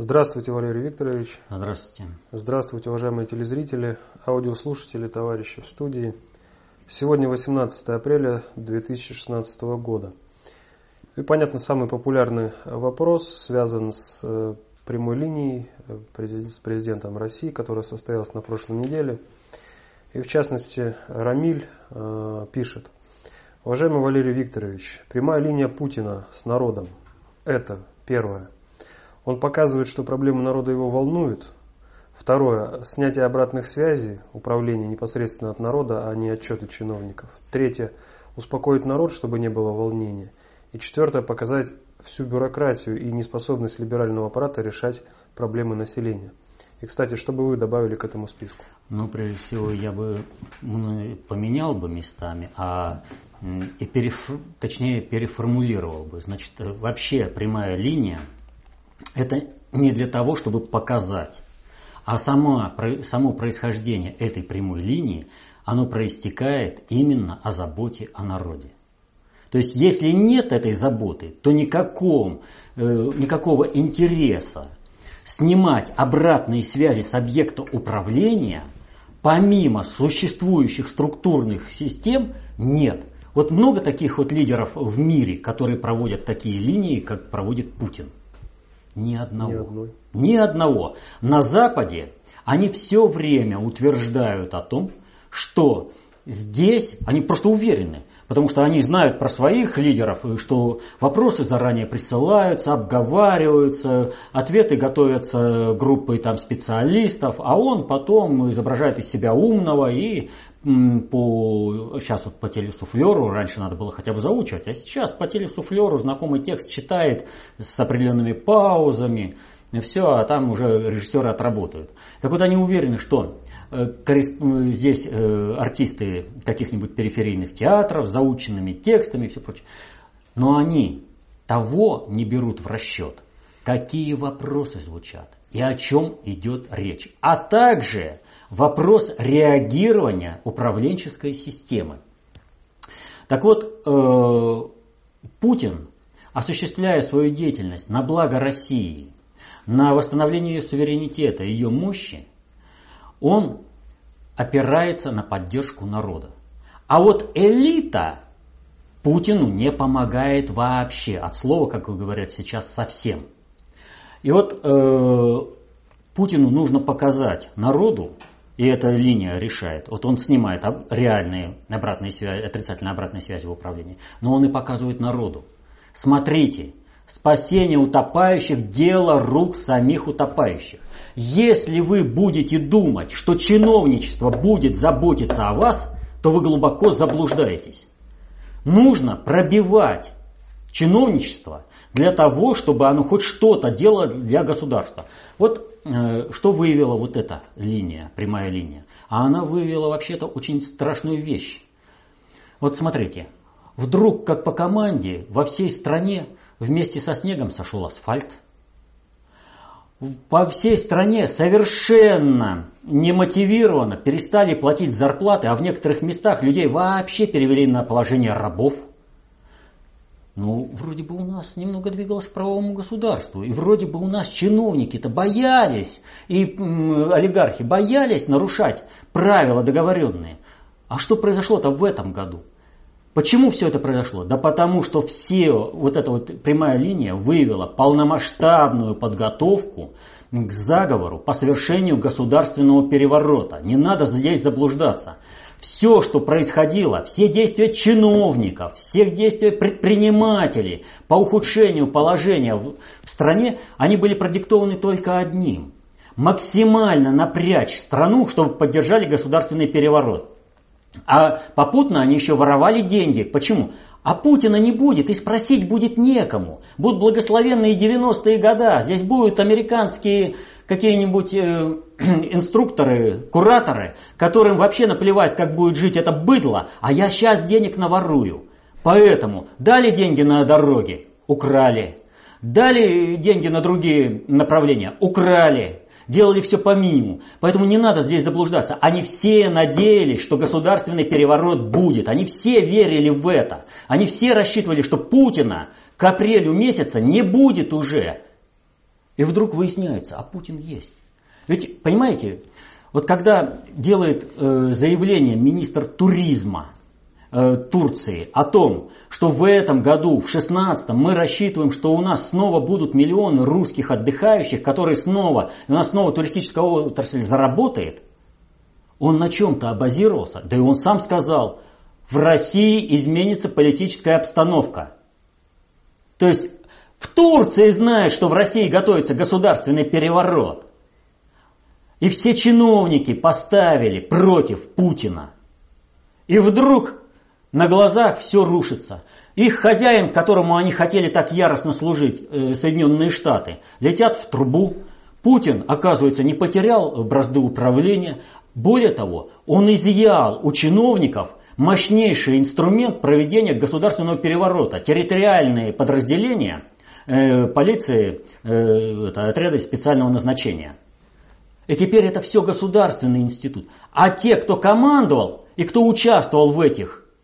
Здравствуйте, Валерий Викторович. Здравствуйте. Здравствуйте, уважаемые телезрители, аудиослушатели, товарищи в студии. Сегодня 18 апреля 2016 года. И, понятно, самый популярный вопрос связан с прямой линией с президентом России, которая состоялась на прошлой неделе. И, в частности, Рамиль пишет: уважаемый Валерий Викторович, прямая линия Путина с народом – это первое. Он показывает, что проблемы народа его волнуют. Второе. Снятие обратных связей, управление непосредственно от народа, а не отчеты чиновников. Третье. Успокоить народ, чтобы не было волнения. И четвертое. Показать всю бюрократию и неспособность либерального аппарата решать проблемы населения. И, кстати, что бы вы добавили к этому списку? Прежде всего, я бы поменял бы местами, точнее переформулировал бы. Значит, вообще прямая линия — это не для того, чтобы показать, а само происхождение этой прямой линии, оно проистекает именно о заботе о народе. То есть, если нет этой заботы, то никакого интереса снимать обратные связи с объекта управления, помимо существующих структурных систем, нет. Вот много таких вот лидеров в мире, которые проводят такие линии, как проводит Путин. Ни одного. Ни одного. На Западе они все время утверждают о том, что здесь, они просто уверены, потому что они знают про своих лидеров, что вопросы заранее присылаются, обговариваются, ответы готовятся группой специалистов, а он потом изображает из себя умного и сейчас вот по телесуфлеру, раньше надо было хотя бы заучивать, а сейчас по телесуфлеру знакомый текст читает с определенными паузами, все, а там уже режиссеры отработают. Так вот, они уверены, что здесь артисты каких-нибудь периферийных театров с заученными текстами и все прочее. Но они того не берут в расчет, какие вопросы звучат и о чем идет речь. А также вопрос реагирования управленческой системы. Так вот, Путин, осуществляя свою деятельность на благо России, на восстановление ее суверенитета, ее мощи, он опирается на поддержку народа. А вот элита Путину не помогает вообще, от слова, как говорят сейчас, совсем. И вот Путину нужно показать народу, и эта линия решает. Вот он снимает реальные обратные связи, отрицательные обратные связи в управлении, но он и показывает народу. Смотрите, спасение утопающих – дело рук самих утопающих. Если вы будете думать, что чиновничество будет заботиться о вас, то вы глубоко заблуждаетесь. Нужно пробивать чиновничество для того, чтобы оно хоть что-то делало для государства. Вот что выявила вот эта линия, прямая линия? А она выявила вообще-то очень страшную вещь. Вот смотрите, вдруг, как по команде, во всей стране вместе со снегом сошел асфальт. По всей стране совершенно немотивированно перестали платить зарплаты, а в некоторых местах людей вообще перевели на положение рабов. Вроде бы у нас немного двигалось к правовому государству, и вроде бы у нас чиновники-то боялись, и олигархи боялись нарушать правила договоренные. А что произошло-то в этом году? Почему все это произошло? Да потому что эта прямая линия выявила полномасштабную подготовку к заговору по совершению государственного переворота. Не надо здесь заблуждаться. Все, что происходило, все действия чиновников, все действия предпринимателей по ухудшению положения в стране, они были продиктованы только одним. Максимально напрячь страну, чтобы поддержали государственный переворот. А попутно они еще воровали деньги. Почему? А Путина не будет, и спросить будет некому. Будут благословенные 90-е годы. Здесь будут американские какие-нибудь инструкторы, кураторы, которым вообще наплевать, как будет жить это быдло, а я сейчас денег наворую. Поэтому дали деньги на дороги, украли. Дали деньги на другие направления, украли. Делали все по минимуму. Поэтому не надо здесь заблуждаться. Они все надеялись, что государственный переворот будет. Они все верили в это. Они все рассчитывали, что Путина к апрелю месяца не будет уже. И вдруг выясняется, а Путин есть. Ведь, понимаете, вот когда делает заявление министр туризма Турции о том, что в этом году, в 2016, мы рассчитываем, что у нас снова будут миллионы русских отдыхающих, которые снова, у нас снова туристическая отрасль заработает, он на чем-то базировался. Да и он сам сказал, в России изменится политическая обстановка. То есть в Турции знают, что в России готовится государственный переворот. И все чиновники поставили против Путина. И вдруг на глазах все рушится. Их хозяин, которому они хотели так яростно служить, Соединенные Штаты, летят в трубу. Путин, оказывается, не потерял бразды управления. Более того, он изъял у чиновников мощнейший инструмент проведения государственного переворота. Территориальные подразделения полиции, отряды специального назначения. И теперь это все государственный институт. А те, кто командовал и кто участвовал в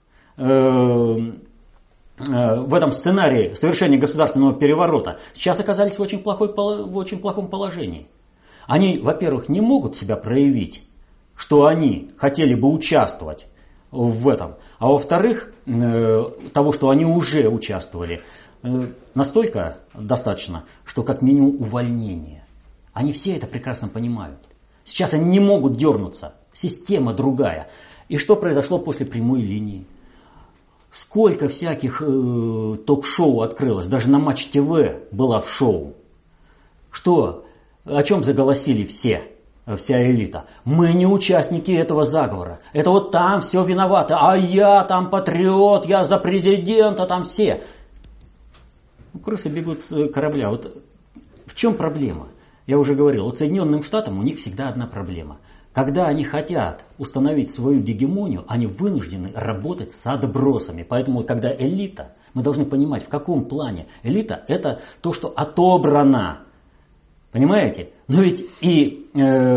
этом сценарии совершения государственного переворота, сейчас оказались в очень плохом положении. Они, во-первых, не могут себя проявить, что они хотели бы участвовать в этом. А во-вторых, того, что они уже участвовали, настолько достаточно, что как минимум увольнение. Они все это прекрасно понимают. Сейчас они не могут дернуться. Система другая. И что произошло после прямой линии? Сколько всяких ток-шоу открылось. Даже на Матч ТВ была в шоу. Что? О чем заголосили все? Вся элита. Мы не участники этого заговора. Это вот там все виноваты. А я там патриот, я за президента, там все. Крысы бегут с корабля. Вот в чем проблема? Я уже говорил, вот Соединенным Штатам у них всегда одна проблема. Когда они хотят установить свою гегемонию, они вынуждены работать с отбросами. Поэтому, когда элита, мы должны понимать, в каком плане. Элита – это то, что отобрано. Понимаете? Но ведь и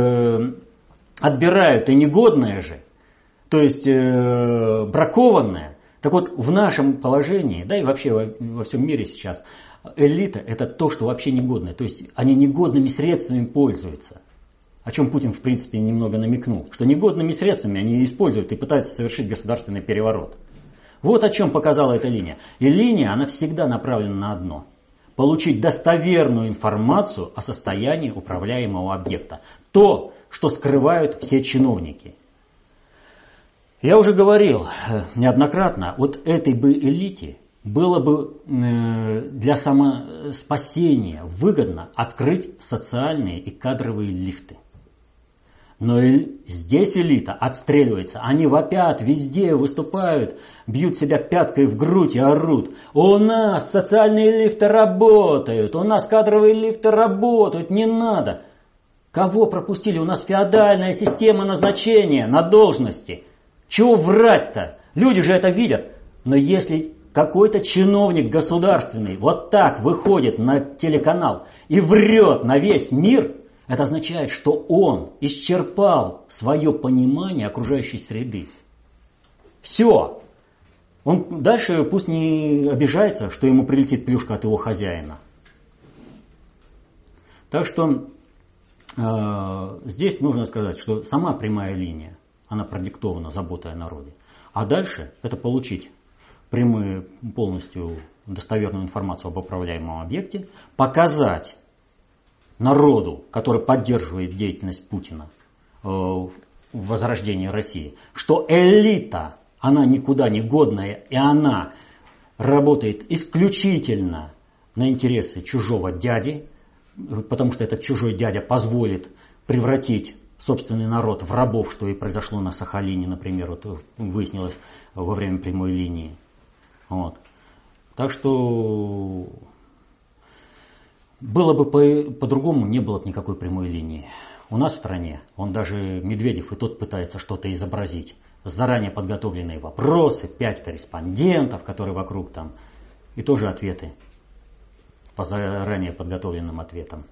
отбирают и негодное же, то есть бракованное. Так вот, в нашем положении, да и вообще во всем мире сейчас, элита – это то, что вообще негодное. То есть они негодными средствами пользуются. О чем Путин, в принципе, немного намекнул. Что негодными средствами они используют и пытаются совершить государственный переворот. Вот о чем показала эта линия. И линия, она всегда направлена на одно. Получить достоверную информацию о состоянии управляемого объекта. То, что скрывают все чиновники. Я уже говорил неоднократно, вот этой бы элите было бы для самоспасения выгодно открыть социальные и кадровые лифты. Но здесь элита отстреливается, они вопят, везде выступают, бьют себя пяткой в грудь и орут. У нас социальные лифты работают, у нас кадровые лифты работают, не надо. Кого пропустили? У нас феодальная система назначения на должности. Чего врать-то? Люди же это видят. Но если какой-то чиновник государственный вот так выходит на телеканал и врет на весь мир, это означает, что он исчерпал свое понимание окружающей среды. Все. Он дальше пусть не обижается, что ему прилетит плюшка от его хозяина. Так что здесь нужно сказать, что сама прямая линия, она продиктована заботой о народе. А дальше это получить прямую, полностью достоверную информацию об управляемом объекте, показать народу, который поддерживает деятельность Путина в возрождении России, что элита, она никуда не годная, и она работает исключительно на интересы чужого дяди, потому что этот чужой дядя позволит превратить собственный народ в рабов, что и произошло на Сахалине, например, вот выяснилось во время прямой линии. Вот. Так что было бы по-другому, не было бы никакой прямой линии. У нас в стране, он даже Медведев и тот пытается что-то изобразить. Заранее подготовленные вопросы, 5 корреспондентов, которые вокруг там, и тоже ответы по заранее подготовленным ответам.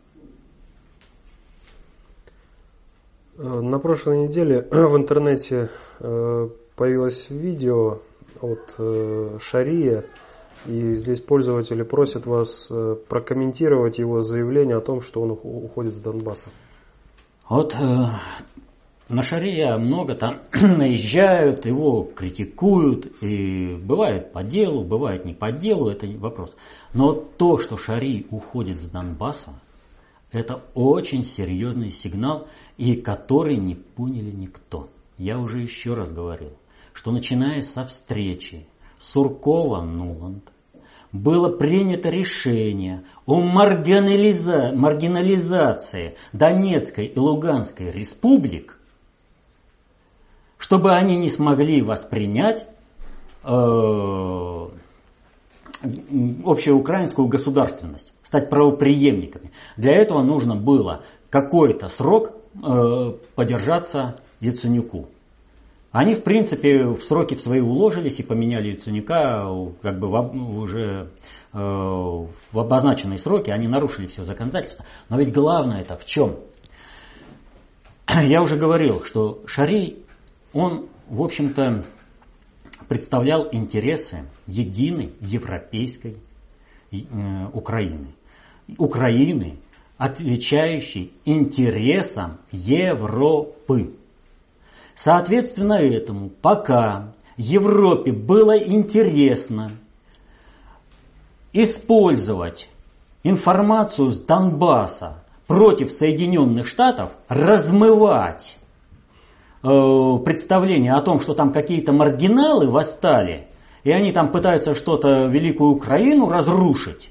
На прошлой неделе в интернете появилось видео от Шария, И здесь пользователи просят вас прокомментировать его заявление о том, что он уходит с Донбасса. Вот на Шария много там наезжают, его критикуют, и бывает по делу, бывает не по делу, это не вопрос. Но то, что Шарий уходит с Донбасса, это очень серьезный сигнал, и который не поняли никто. Я уже еще раз говорил, что начиная со встречи Суркова-Нуланд было принято решение о маргинализации Донецкой и Луганской республик, чтобы они не смогли воспринять общеукраинскую государственность, стать правопреемниками. Для этого нужно было какой-то срок подержаться Яценюку. Они, в принципе, в сроки в свои уложились и поменяли Яценюка как бы уже в обозначенные сроки, они нарушили все законодательство. Но ведь главное это в чем? Я уже говорил, что Шарий, он, в общем-то, представлял интересы единой европейской Украины. Украины, отвечающей интересам Европы. Соответственно этому, пока Европе было интересно использовать информацию с Донбасса против Соединенных Штатов, размывать представление о том, что там какие-то маргиналы восстали, и они там пытаются что-то, Великую Украину разрушить,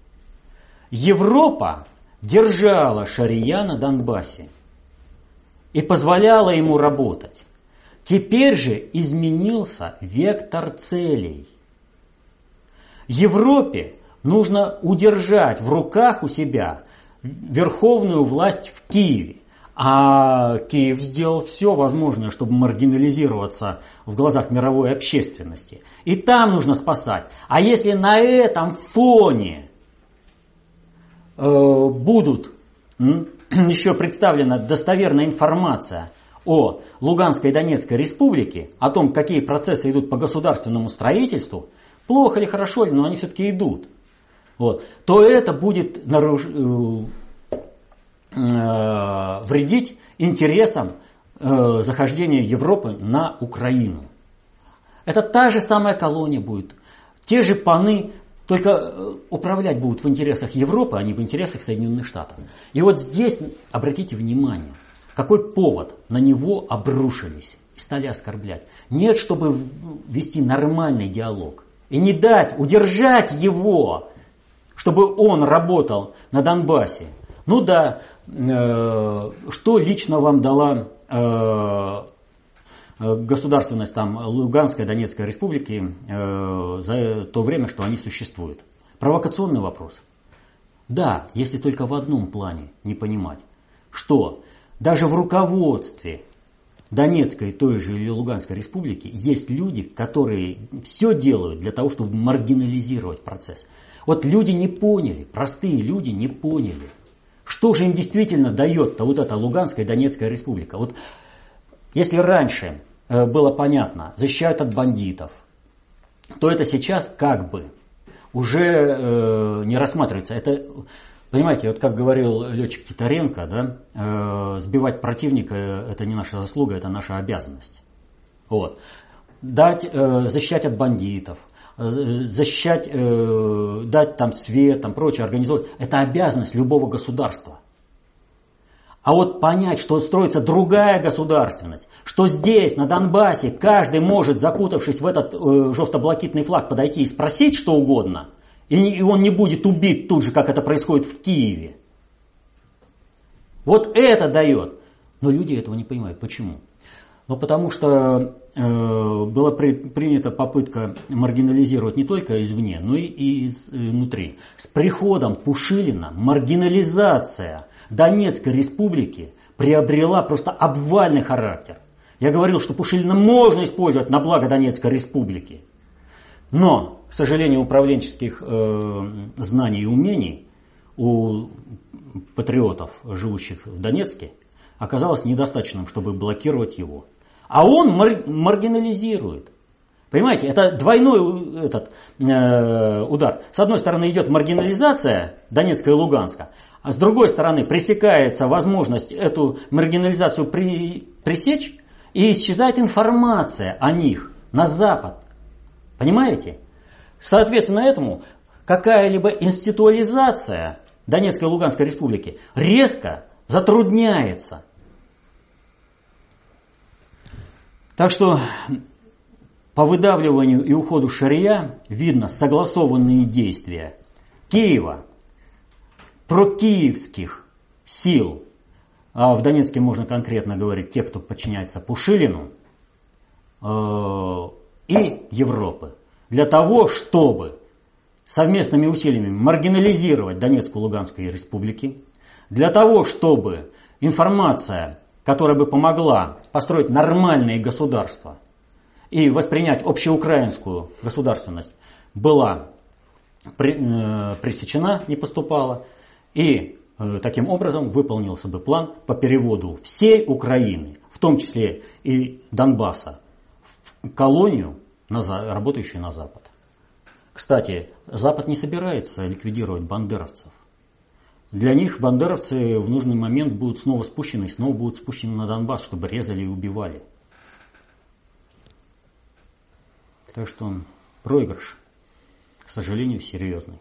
Европа держала Шария на Донбассе и позволяла ему работать. Теперь же изменился вектор целей. Европе нужно удержать в руках у себя верховную власть в Киеве. А Киев сделал все возможное, чтобы маргинализироваться в глазах мировой общественности. И там нужно спасать. А если на этом фоне будут еще представлена достоверная информация о Луганской и Донецкой республике, о том, какие процессы идут по государственному строительству, плохо или хорошо, но они все-таки идут, вот, то это будет вредить интересам захождения Европы на Украину. Это та же самая колония будет, те же паны, только управлять будут в интересах Европы, а не в интересах Соединенных Штатов. И вот здесь обратите внимание, какой повод на него обрушились и стали оскорблять. Нет, чтобы вести нормальный диалог и не дать, удержать его, чтобы он работал на Донбассе. Ну да, что лично вам дала государственность там Луганской, Донецкой республики за то время, что они существуют? Провокационный вопрос. Да, если только в одном плане не понимать, что даже в руководстве Донецкой, той же или Луганской республики есть люди, которые все делают для того, чтобы маргинализировать процесс. Вот люди не поняли, простые люди не поняли, что же им действительно дает-то вот эта Луганская и Донецкая республика. Вот если раньше было понятно, защищают от бандитов, то это сейчас как бы уже не рассматривается. Это, понимаете, вот как говорил летчик Титаренко, да, сбивать противника – это не наша заслуга, это наша обязанность. Вот. Защищать от бандитов, защищать, дать там свет, там прочее, организовать – это обязанность любого государства. А вот понять, что строится другая государственность, что здесь, на Донбассе, каждый может, закутавшись в этот желто-блакитный флаг, подойти и спросить что угодно, и он не будет убит тут же, как это происходит в Киеве. Вот это дает. Но люди этого не понимают. Почему? Ну, потому что была принята попытка маргинализировать не только извне, но и изнутри. С приходом Пушилина маргинализация Донецкой республики приобрела просто обвальный характер. Я говорил, что Пушилина можно использовать на благо Донецкой республики. Но, к сожалению, управленческих знаний и умений у патриотов, живущих в Донецке, оказалось недостаточным, чтобы блокировать его. А он маргинализирует. Понимаете, это двойной удар. С одной стороны идет маргинализация Донецка и Луганска, а с другой стороны пресекается возможность эту маргинализацию пресечь, и исчезает информация о них на Запад. Понимаете? Соответственно этому какая-либо институализация Донецкой и Луганской республики резко затрудняется. Так что по выдавливанию и уходу шария видно согласованные действия Киева, прокиевских сил, а в Донецке можно конкретно говорить те, кто подчиняется Пушилину, и Европы, для того, чтобы совместными усилиями маргинализировать Донецкую и Луганскую республики, для того, чтобы информация, которая бы помогла построить нормальные государства и воспринять общеукраинскую государственность, была пресечена, не поступала, и таким образом выполнился бы план по переводу всей Украины, в том числе и Донбасса, в колонию, работающую на Запад. Кстати, Запад не собирается ликвидировать бандеровцев. Для них бандеровцы в нужный момент будут снова спущены на Донбасс, чтобы резали и убивали. Так что проигрыш, к сожалению, серьезный.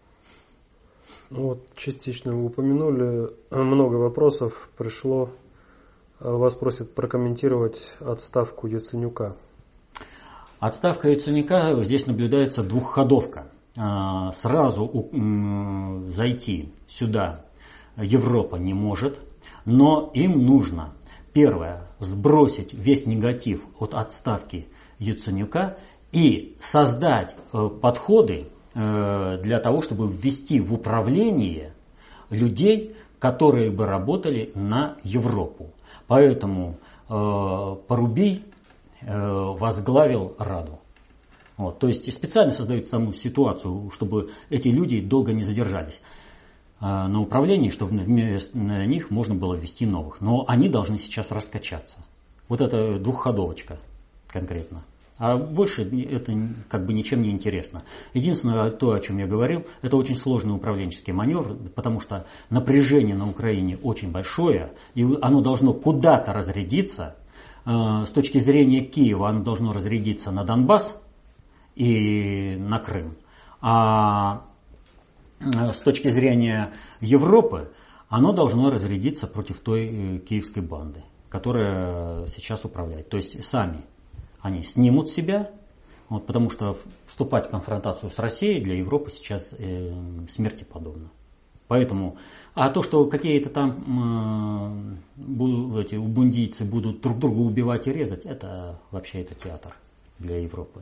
Вот частично вы упомянули, много вопросов пришло. Вас просят прокомментировать отставку Яценюка. Отставка Яценюка, здесь наблюдается двухходовка. Сразу зайти сюда Европа не может, но им нужно, первое, сбросить весь негатив от отставки Яценюка и создать подходы для того, чтобы ввести в управление людей, которые бы работали на Европу. Поэтому Порубий возглавил Раду. Вот, то есть специально создают саму ситуацию, чтобы эти люди долго не задержались на управлении, чтобы вместо них можно было ввести новых. Но они должны сейчас раскачаться. Вот это двухходовочка конкретно. А больше это как бы ничем не интересно. Единственное, то, о чем я говорил, это очень сложный управленческий маневр, потому что напряжение на Украине очень большое, и оно должно куда-то разрядиться. С точки зрения Киева оно должно разрядиться на Донбасс и на Крым. А с точки зрения Европы оно должно разрядиться против той киевской банды, которая сейчас управляет. То есть сами они снимут себя, вот, потому что вступать в конфронтацию с Россией для Европы сейчас смерти подобно. Поэтому, а то, что какие-то там эти бундийцы будут друг друга убивать и резать, это вообще это театр для Европы.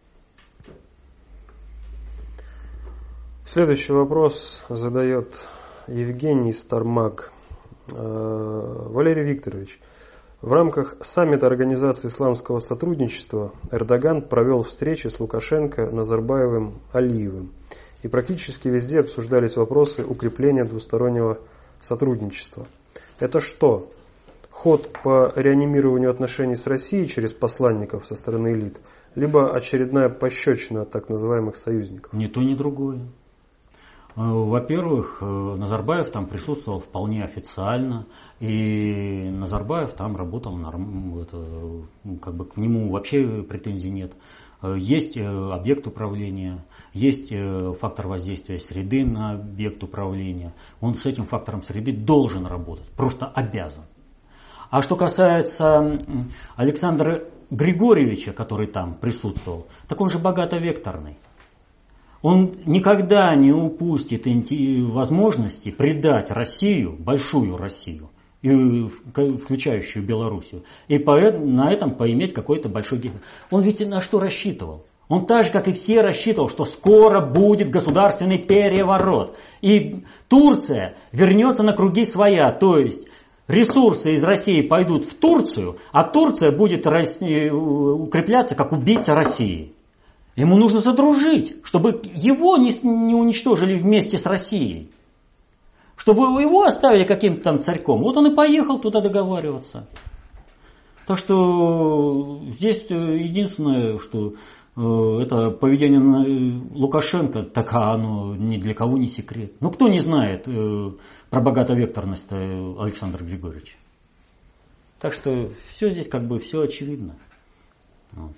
Следующий вопрос задает Евгений Стармак. Валерий Викторович, в рамках саммита Организации исламского сотрудничества Эрдоган провел встречи с Лукашенко, Назарбаевым, Алиевым. И практически везде обсуждались вопросы укрепления двустороннего сотрудничества. Это что? Ход по реанимированию отношений с Россией через посланников со стороны элит, либо очередная пощечина от так называемых союзников? Ни то, ни другое. Во-первых, Назарбаев там присутствовал вполне официально, и Назарбаев там работал, как бы к нему вообще претензий нет. Есть объект управления, есть фактор воздействия среды на объект управления. Он с этим фактором среды должен работать, просто обязан. А что касается Александра Григорьевича, который там присутствовал, так он же боговекторный. Он никогда не упустит возможности предать Россию, большую Россию, включающую Белоруссию, и на этом поиметь какой-то большой геноцид. Он ведь на что рассчитывал? Он так же, как и все, рассчитывал, что скоро будет государственный переворот. И Турция вернется на круги своя, то есть ресурсы из России пойдут в Турцию, а Турция будет укрепляться как убийца России. Ему нужно задружить, чтобы его не уничтожили вместе с Россией. Чтобы его оставили каким-то там царьком. Вот он и поехал туда договариваться. Так что здесь единственное, что это поведение Лукашенко, так оно ни для кого не секрет. Ну кто не знает про боговекторность Александра Григорьевича? Так что все здесь как бы все очевидно. Вот.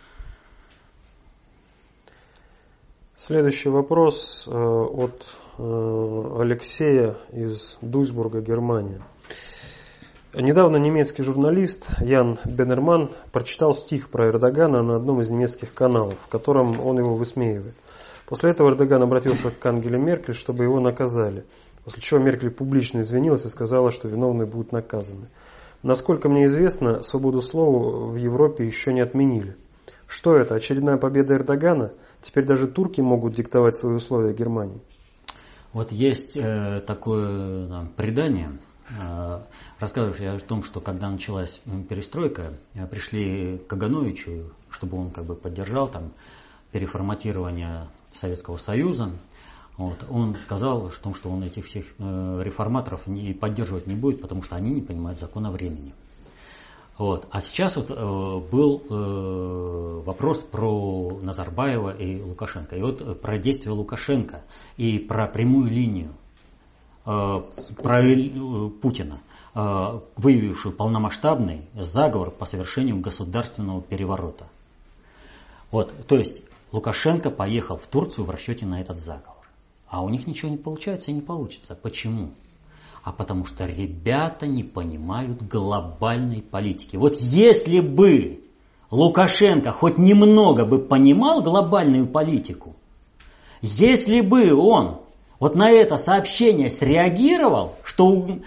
Следующий вопрос от Алексея из Дуйсбурга, Германия. Недавно немецкий журналист Ян Беннерман прочитал стих про Эрдогана на одном из немецких каналов, в котором он его высмеивает. После этого Эрдоган обратился к Ангеле Меркель, чтобы его наказали. После чего Меркель публично извинилась и сказала, что виновные будут наказаны. Насколько мне известно, свободу слова в Европе еще не отменили. Что это? Очередная победа Эрдогана? Теперь даже турки могут диктовать свои условия Германии. Вот есть такое предание, рассказывающее о том, что когда началась перестройка, пришли к Кагановичу, чтобы он как бы поддержал там переформатирование Советского Союза. Вот. Он сказал, что он этих всех реформаторов не поддерживать не будет, потому что они не понимают закона времени. Вот. А сейчас вот, был вопрос про Назарбаева и Лукашенко. И вот про действия Лукашенко и про прямую линию про Путина, выявившую полномасштабный заговор по совершению государственного переворота. Вот. То есть Лукашенко поехал в Турцию в расчете на этот заговор. А у них ничего не получается и не получится. Почему? А потому что ребята не понимают глобальной политики. Вот если бы Лукашенко хоть немного бы понимал глобальную политику, если бы он вот на это сообщение среагировал, что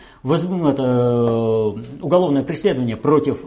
уголовное преследование против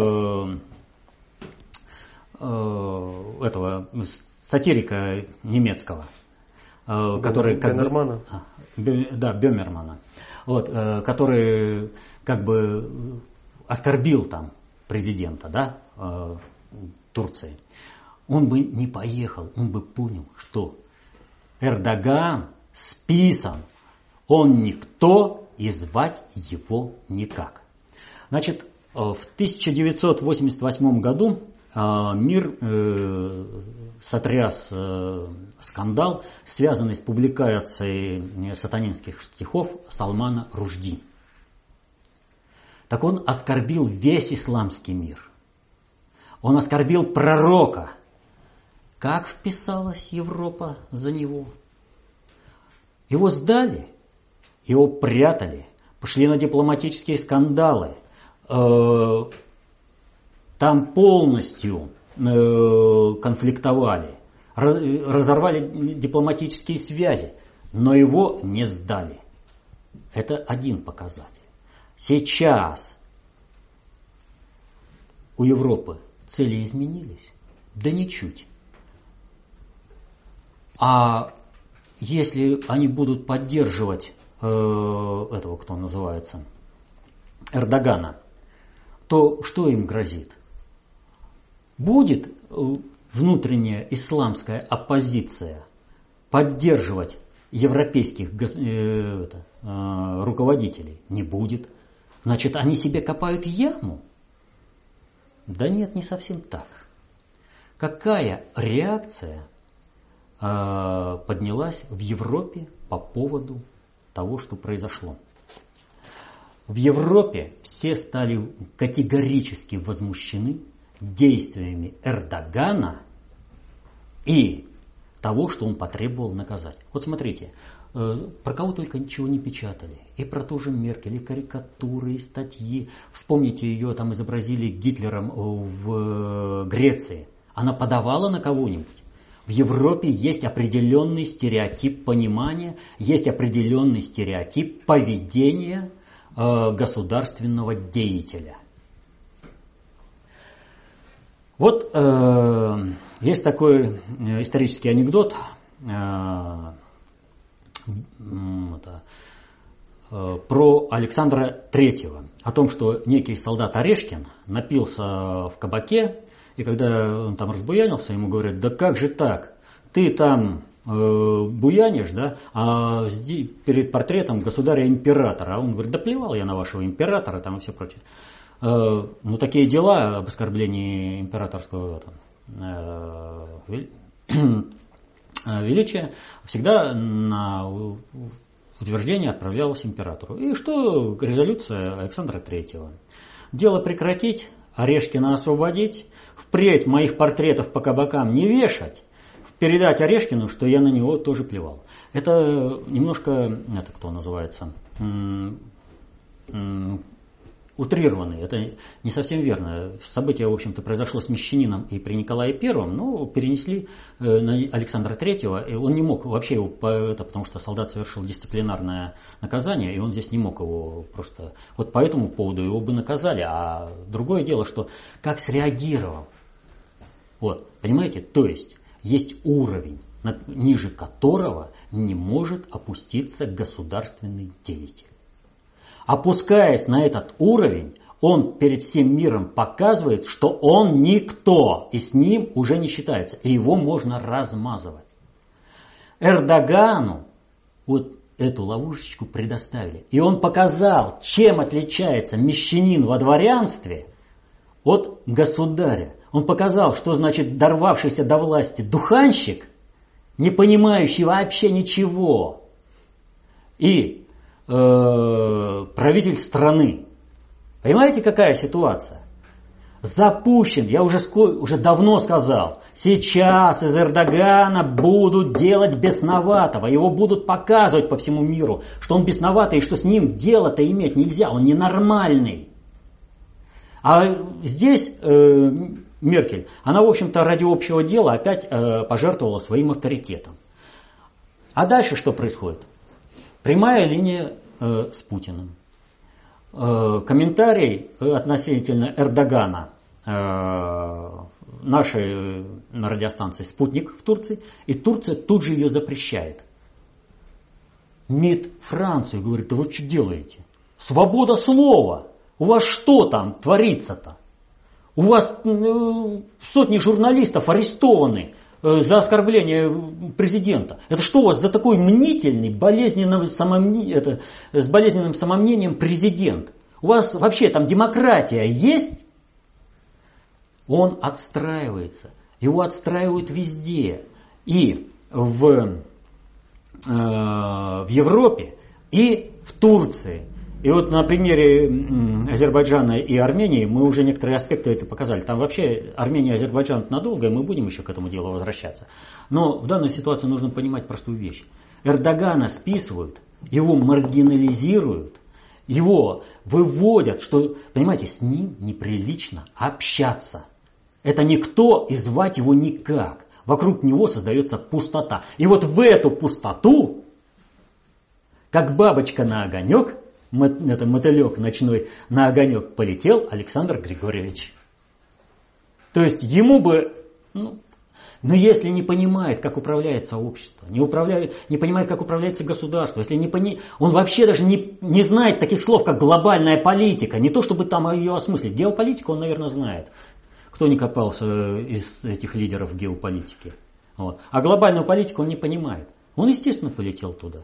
этого сатирика немецкого, который Беннермана. Бемермана, вот, который как бы оскорбил там президента, да, Турции, он бы не поехал, он бы понял, что Эрдоган списан, он никто и звать его никак. Значит, в 1988 году мир сотряс скандал, связанный с публикацией сатанинских стихов Салмана Ружди. Так он оскорбил весь исламский мир. Он оскорбил пророка. Как вписалась Европа за него? Его сдали, его прятали, пошли на дипломатические скандалы. Там полностью конфликтовали, разорвали дипломатические связи, но его не сдали. Это один показатель. Сейчас у Европы цели изменились? Да ничуть. А если они будут поддерживать этого, кто называется, Эрдогана, то что им грозит? Будет внутренняя исламская оппозиция поддерживать европейских руководителей? Не будет. Значит, они себе копают яму? Да нет, не совсем так. Какая реакция поднялась в Европе по поводу того, что произошло? В Европе все стали категорически возмущены действиями Эрдогана и того, что он потребовал наказать. Вот смотрите, про кого только ничего не печатали. И про ту же Меркель, и карикатуры, и статьи. Вспомните, ее там изобразили Гитлером в Греции. Она подавала на кого-нибудь? В Европе есть определенный стереотип понимания, есть определенный стереотип поведения государственного деятеля. Вот есть такой исторический анекдот про Александра Третьего, о том, что некий солдат Орешкин напился в кабаке, и когда он там разбуянился, ему говорят: да как же так, ты там буянишь, да, а перед портретом государя-императора. А он говорит: да плевал я на вашего императора там и все прочее. Ну, такие дела об оскорблении императорского величия всегда на утверждение отправлялось императору. И что резолюция Александра III? Дело прекратить, Орешкина освободить, впредь моих портретов по кабакам не вешать, передать Орешкину, что я на него тоже плевал. Это немножко, это кто называется, утрированный, это не совсем верно. Событие, в общем-то, произошло с Мещанином и при Николае I, но перенесли на Александра III, и он не мог вообще его, потому что солдат совершил дисциплинарное наказание, и он здесь не мог его просто... Вот по этому поводу его бы наказали, а другое дело, что как среагировал. Вот, понимаете, то есть уровень, ниже которого не может опуститься государственный деятель. Опускаясь на этот уровень, он перед всем миром показывает, что он никто, и с ним уже не считается, и его можно размазывать. Эрдогану вот эту ловушечку предоставили, и он показал, чем отличается мещанин во дворянстве от государя. Он показал, что значит дорвавшийся до власти духанщик, не понимающий вообще ничего, и правитель страны. Понимаете, какая ситуация? Запущен, я уже давно сказал, сейчас из Эрдогана будут делать бесноватого, его будут показывать по всему миру, что он бесноватый и что с ним дело-то иметь нельзя, он ненормальный. А здесь Меркель, она, в общем-то, ради общего дела опять пожертвовала своим авторитетом. А дальше что происходит? Прямая линия с Путиным. Комментарий относительно Эрдогана нашей на радиостанции «Спутник» в Турции, и Турция тут же ее запрещает. МИД Франции говорит: да вы что делаете? Свобода слова! У вас что там творится-то? У вас сотни журналистов арестованы за оскорбление президента. Это что у вас за такой мнительный, с болезненным самомнением президент? У вас вообще там демократия есть? Он отстраивается. Его отстраивают везде. И в Европе, и в Турции. И вот на примере Азербайджана и Армении мы уже некоторые аспекты это показали. Там вообще Армения и Азербайджан надолго, и мы будем еще к этому делу возвращаться. Но в данной ситуации нужно понимать простую вещь. Эрдогана списывают, его маргинализируют, его выводят, что, понимаете, с ним неприлично общаться. Это никто, и звать его никак. Вокруг него создается пустота. И вот в эту пустоту, как бабочка на огонек, это мотылек ночной на огонек полетел Александр Григорьевич. То есть ему бы, но если не понимает, как управляется общество, не понимает, как управляется государство, если он вообще даже не знает таких слов, как глобальная политика, не то чтобы там ее осмыслить. Геополитику он, наверное, знает. Кто не копался из этих лидеров геополитики. Вот. А глобальную политику он не понимает. Он, естественно, полетел туда.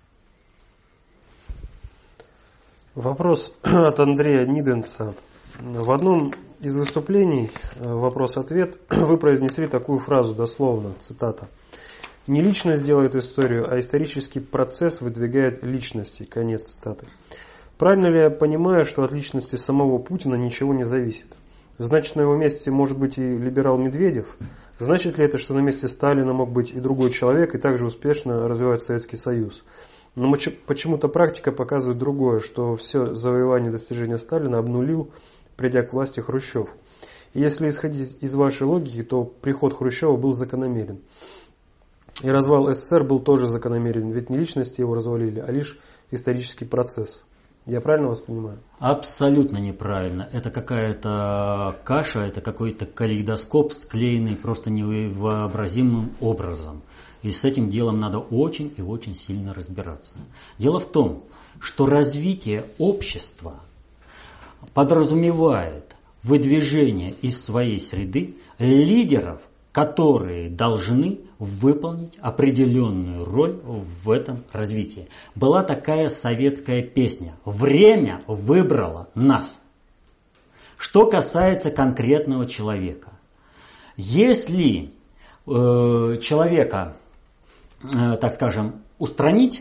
Вопрос от Андрея Ниденса. В одном из выступлений, вопрос-ответ, вы произнесли такую фразу дословно, цитата: «Не личность делает историю, а исторический процесс выдвигает личности». Конец цитаты. Правильно ли я понимаю, что от личности самого Путина ничего не зависит? Значит, на его месте может быть и либерал Медведев? Значит ли это, что на месте Сталина мог быть и другой человек, и также успешно развивать Советский Союз? Но почему-то практика показывает другое, что все завоевание и достижения Сталина обнулил, придя к власти, Хрущев. И если исходить из вашей логики, то приход Хрущева был закономерен. И развал СССР был тоже закономерен, ведь не личности его развалили, а лишь исторический процесс. Я правильно вас понимаю? Абсолютно неправильно. Это какая-то каша, это какой-то калейдоскоп, склеенный просто невообразимым образом. И с этим делом надо очень и очень сильно разбираться. Дело в том, что развитие общества подразумевает выдвижение из своей среды лидеров, которые должны выполнить определенную роль в этом развитии. Была такая советская песня: «Время выбрало нас». Что касается конкретного человека. Если человека, так скажем, устранить,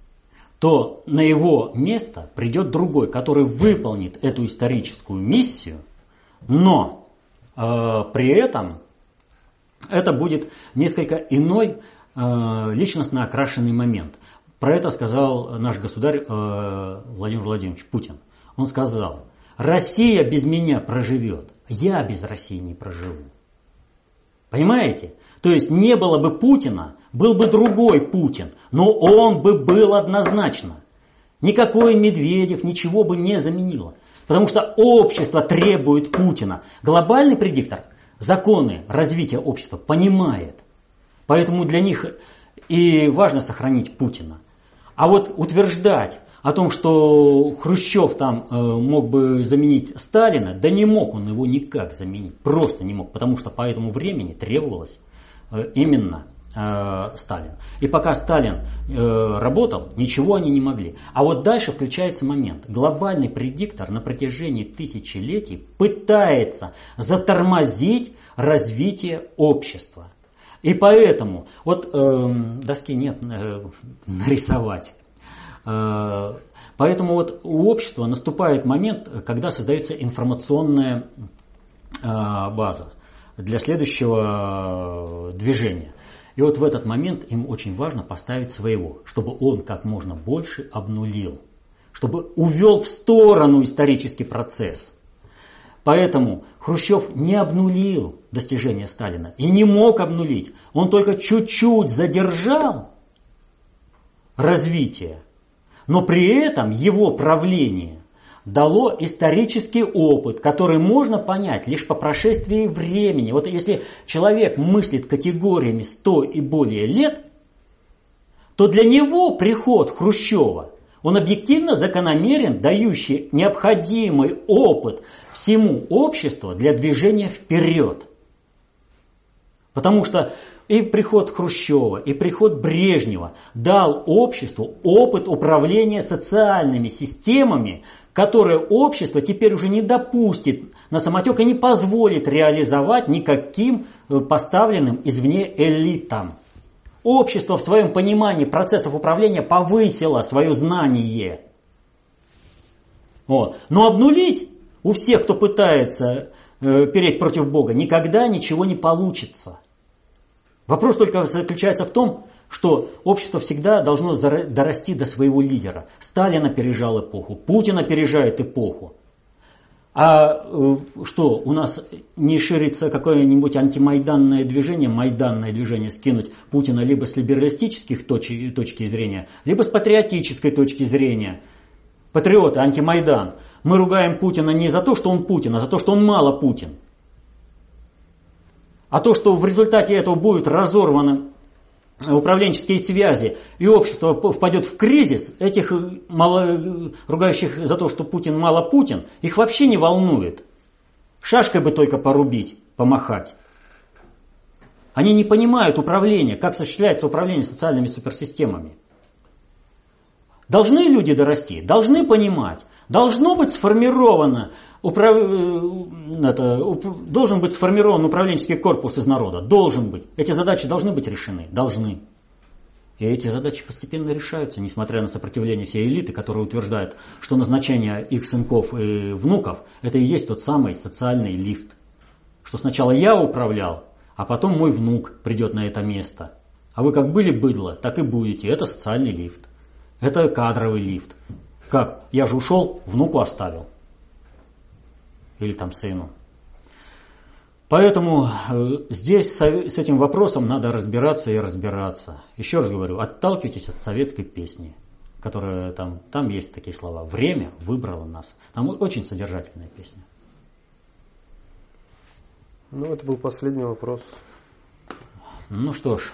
то на его место придет другой, который выполнит эту историческую миссию, но при этом это будет несколько иной личностно окрашенный момент. Про это сказал наш государь Владимир Владимирович Путин. Он сказал: Россия без меня проживет, я без России не проживу. Понимаете? То есть не было бы Путина, был бы другой Путин, но он бы был однозначно. Никакой Медведев ничего бы не заменило. Потому что общество требует Путина. Глобальный предиктор законы развития общества понимает. Поэтому для них и важно сохранить Путина. А вот утверждать о том, что Хрущев там мог бы заменить Сталина, да не мог он его никак заменить. Просто не мог. Потому что по этому времени требовалось именно Сталин. И пока Сталин работал, ничего они не могли. А вот дальше включается момент. Глобальный предиктор на протяжении тысячелетий пытается затормозить развитие общества. И поэтому, вот доски нет нарисовать. Поэтому вот у общества наступает момент, когда создается информационная база для следующего движения. И вот в этот момент им очень важно поставить своего, чтобы он как можно больше обнулил, чтобы увел в сторону исторический процесс. Поэтому Хрущев не обнулил достижения Сталина и не мог обнулить. Он только чуть-чуть задержал развитие, но при этом его правление дало исторический опыт, который можно понять лишь по прошествии времени. Вот если человек мыслит категориями 100 и более лет, то для него приход Хрущева, он объективно закономерен, дающий необходимый опыт всему обществу для движения вперед. Потому что и приход Хрущева, и приход Брежнева дал обществу опыт управления социальными системами, которые общество теперь уже не допустит на самотек и не позволит реализовать никаким поставленным извне элитам. Общество в своем понимании процессов управления повысило свое знание. Но обнулить у всех, кто пытается переть против Бога, никогда ничего не получится. Вопрос только заключается в том, что общество всегда должно дорасти до своего лидера. Сталин опережал эпоху, Путин опережает эпоху. А что, у нас не ширится какое-нибудь антимайданное движение, скинуть Путина либо с либералистических точки зрения, либо с патриотической точки зрения. Патриоты, антимайдан. Мы ругаем Путина не за то, что он Путин, а за то, что он мало Путин. А то, что в результате этого будут разорваны управленческие связи и общество впадет в кризис, этих ругающих за то, что Путин мало Путин, их вообще не волнует. Шашкой бы только порубить, помахать. Они не понимают управления, как осуществляется управление социальными суперсистемами. Должны люди дорасти, должны понимать. Должен быть сформирован управленческий корпус из народа. Должен быть. Эти задачи должны быть решены. Должны. И эти задачи постепенно решаются, несмотря на сопротивление всей элиты, которая утверждает, что назначение их сынков и внуков – это и есть тот самый социальный лифт. Что сначала я управлял, а потом мой внук придет на это место. А вы как были быдло, так и будете. Это социальный лифт. Это кадровый лифт. Как? Я же ушел, внуку оставил. Или там сыну. Поэтому здесь с этим вопросом надо разбираться и разбираться. Еще раз говорю, отталкивайтесь от советской песни, которая там есть такие слова. Время выбрало нас. Там очень содержательная песня. Ну, это был последний вопрос. Ну что ж.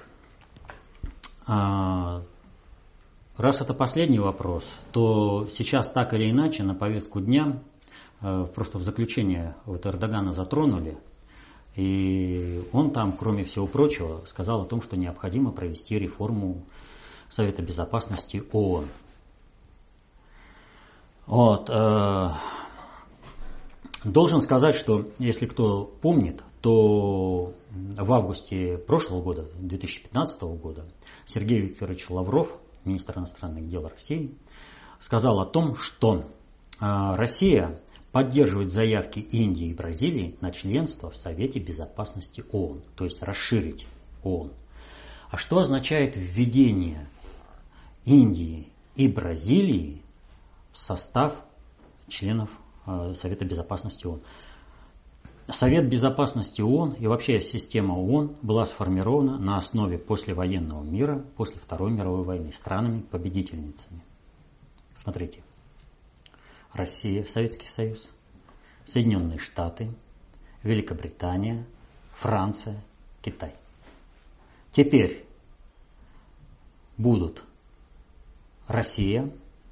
Раз это последний вопрос, то сейчас так или иначе на повестку дня, просто в заключение вот Эрдогана затронули, и он там, кроме всего прочего, сказал о том, что необходимо провести реформу Совета Безопасности ООН. Вот. Должен сказать, что если кто помнит, то в августе прошлого года, 2015 года, Сергей Викторович Лавров, министр иностранных дел России, сказал о том, что Россия поддерживает заявки Индии и Бразилии на членство в Совете Безопасности ООН, то есть расширить ООН. А что означает введение Индии и Бразилии в состав членов Совета Безопасности ООН? Совет Безопасности ООН и вообще система ООН была сформирована на основе послевоенного мира, после Второй мировой войны, странами-победительницами. Смотрите. Россия, Советский Союз, Соединенные Штаты, Великобритания, Франция, Китай. Теперь будут Россия,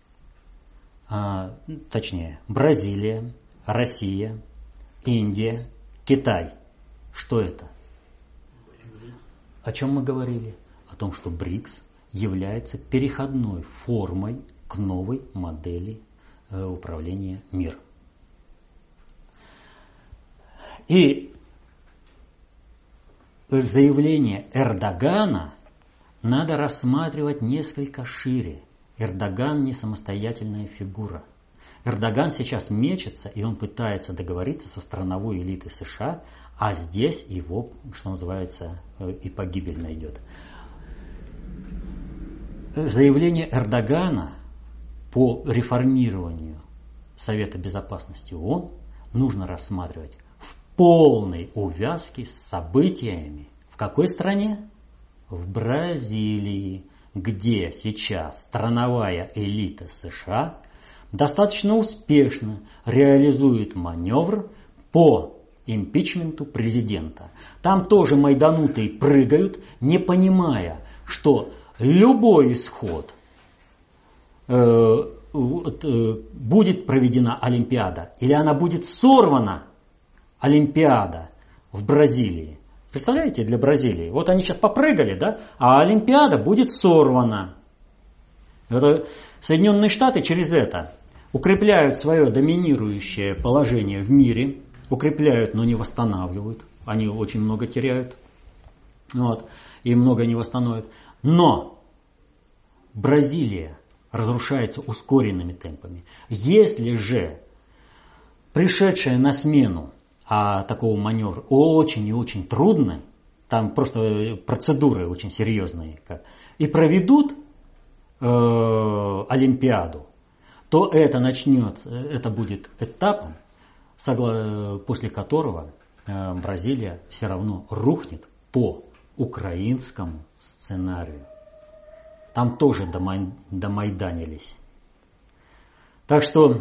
точнее Бразилия, Россия, Индия, Китай. Что это? О чем мы говорили? О том, что БРИКС является переходной формой к новой модели управления миром. И заявление Эрдогана надо рассматривать несколько шире. Эрдоган не самостоятельная фигура. Эрдоган сейчас мечется, и он пытается договориться со страновой элитой США, а здесь его, что называется, и погибель найдет. Заявление Эрдогана по реформированию Совета Безопасности ООН нужно рассматривать в полной увязке с событиями. В какой стране? В Бразилии, где сейчас страновая элита США достаточно успешно реализует маневр по импичменту президента. Там тоже майданутые прыгают, не понимая, что любой исход будет проведена Олимпиада или она будет сорвана, Олимпиада в Бразилии. Представляете, для Бразилии. Вот они сейчас попрыгали, да, а Олимпиада будет сорвана. Это Соединенные Штаты через это укрепляют свое доминирующее положение в мире, укрепляют, но не восстанавливают. Они очень много теряют, вот, и много не восстановят. Но Бразилия разрушается ускоренными темпами. Если же пришедшая на смену, а такого маневра очень и очень трудный, там просто процедуры очень серьезные, и проведут Олимпиаду, то это будет этапом, после которого Бразилия все равно рухнет по украинскому сценарию. Там тоже домайданились. Так что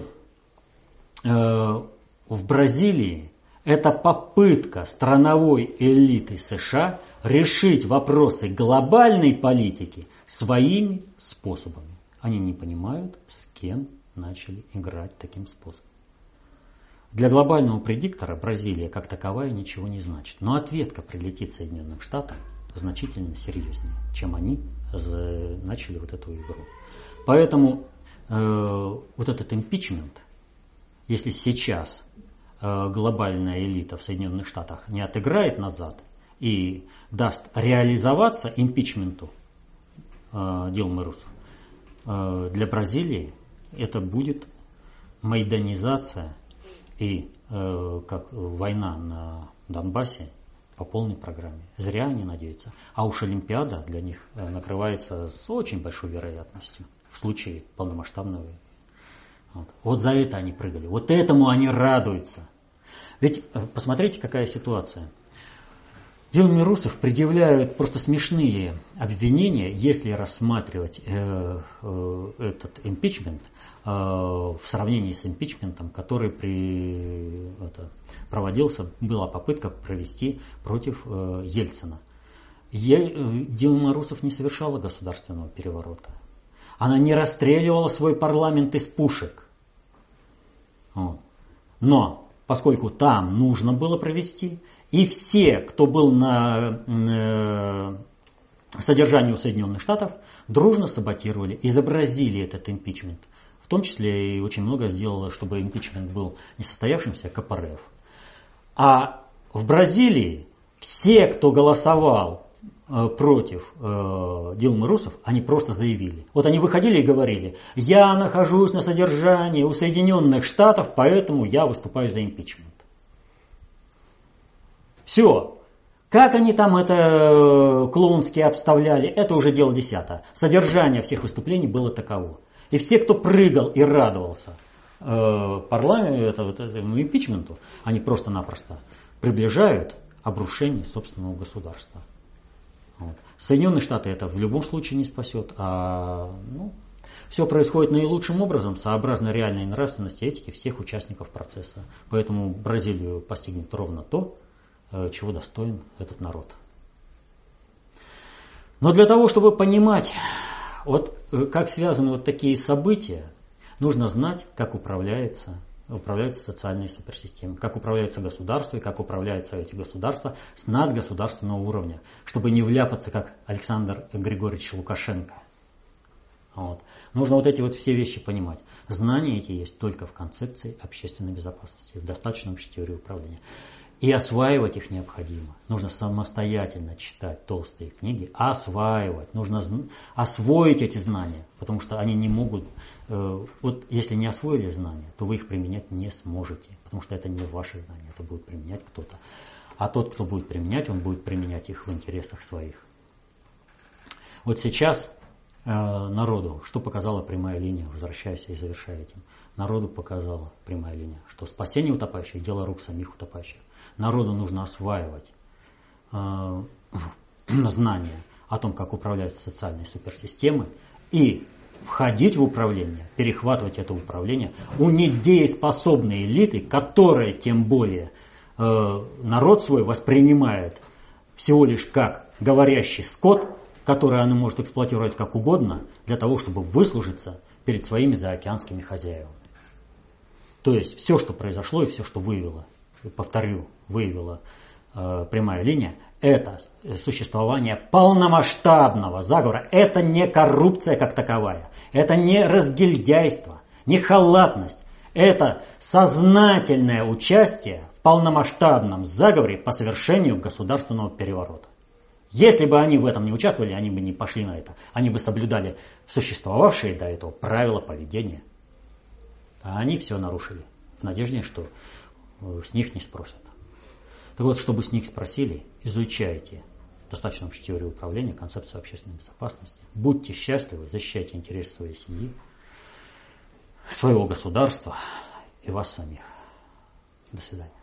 в Бразилии это попытка страновой элиты США решить вопросы глобальной политики своими способами. Они не понимают, с кем начали играть таким способом. Для глобального предиктора Бразилия как таковая ничего не значит. Но ответка прилетит Соединенным Штатам значительно серьезнее, чем они начали вот эту игру. Поэтому вот этот импичмент, если сейчас глобальная элита в Соединенных Штатах не отыграет назад и даст реализоваться импичменту Дилмы Русефф, для Бразилии это будет майданизация и как война на Донбассе по полной программе. Зря они надеются. А уж Олимпиада для них накрывается с очень большой вероятностью в случае полномасштабного. Вот за это они прыгали. Вот этому они радуются. Ведь посмотрите, какая ситуация. Дилме Русефф предъявляют просто смешные обвинения, если рассматривать этот импичмент в сравнении с импичментом, который проводился, была попытка провести против Ельцина. Дилма Русефф не совершала государственного переворота. Она не расстреливала свой парламент из пушек. Но поскольку там нужно было провести, и все, кто был на содержании у Соединенных Штатов, дружно саботировали, изобразили этот импичмент. В том числе и очень много сделала, чтобы импичмент был несостоявшимся, КПРФ. А в Бразилии все, кто голосовал против Дилмы Русефф, они просто заявили. Вот они выходили и говорили: я нахожусь на содержании у Соединенных Штатов, поэтому я выступаю за импичмент. Все. Как они там это клоунски обставляли, это уже дело десятое. Содержание всех выступлений было таково. И все, кто прыгал и радовался парламенту, этому импичменту, они просто-напросто приближают обрушение собственного государства. Вот. Соединенные Штаты это в любом случае не спасет. Все происходит наилучшим образом, сообразно реальной нравственности и этике всех участников процесса. Поэтому Бразилию постигнет ровно то, чего достоин этот народ. Но для того, чтобы понимать, вот как связаны вот такие события, нужно знать, как управляются социальные суперсистемы, как управляются государства и как управляются эти государства с надгосударственного уровня, чтобы не вляпаться, как Александр Григорьевич Лукашенко. Вот. Нужно вот эти вот все вещи понимать. Знания эти есть только в концепции общественной безопасности, в достаточной общей теории управления. И осваивать их необходимо. Нужно самостоятельно читать толстые книги, осваивать. Нужно освоить эти знания, потому что они не могут... Вот если не освоили знания, то вы их применять не сможете, потому что это не ваши знания, это будет применять кто-то. А тот, кто будет применять, он будет применять их в интересах своих. Вот сейчас народу, что показала прямая линия, возвращаясь и завершая этим, народу показала прямая линия, что спасение утопающих – дело рук самих утопающих. Народу нужно осваивать знания о том, как управляются социальные суперсистемы, и входить в управление, перехватывать это управление у недееспособной элиты, которая, тем более, народ свой воспринимает всего лишь как говорящий скот, который она может эксплуатировать как угодно для того, чтобы выслужиться перед своими заокеанскими хозяевами. То есть все, что произошло и все, что выявило, повторю, выявила прямая линия, это существование полномасштабного заговора. Это не коррупция как таковая, это не разгильдяйство, не халатность. Это сознательное участие в полномасштабном заговоре по совершению государственного переворота. Если бы они в этом не участвовали, они бы не пошли на это. Они бы соблюдали существовавшие до этого правила поведения. А они все нарушили в надежде, что с них не спросят. Так вот, чтобы с них спросили, изучайте достаточно общую теорию управления, концепцию общественной безопасности. Будьте счастливы, защищайте интересы своей семьи, своего государства и вас самих. До свидания.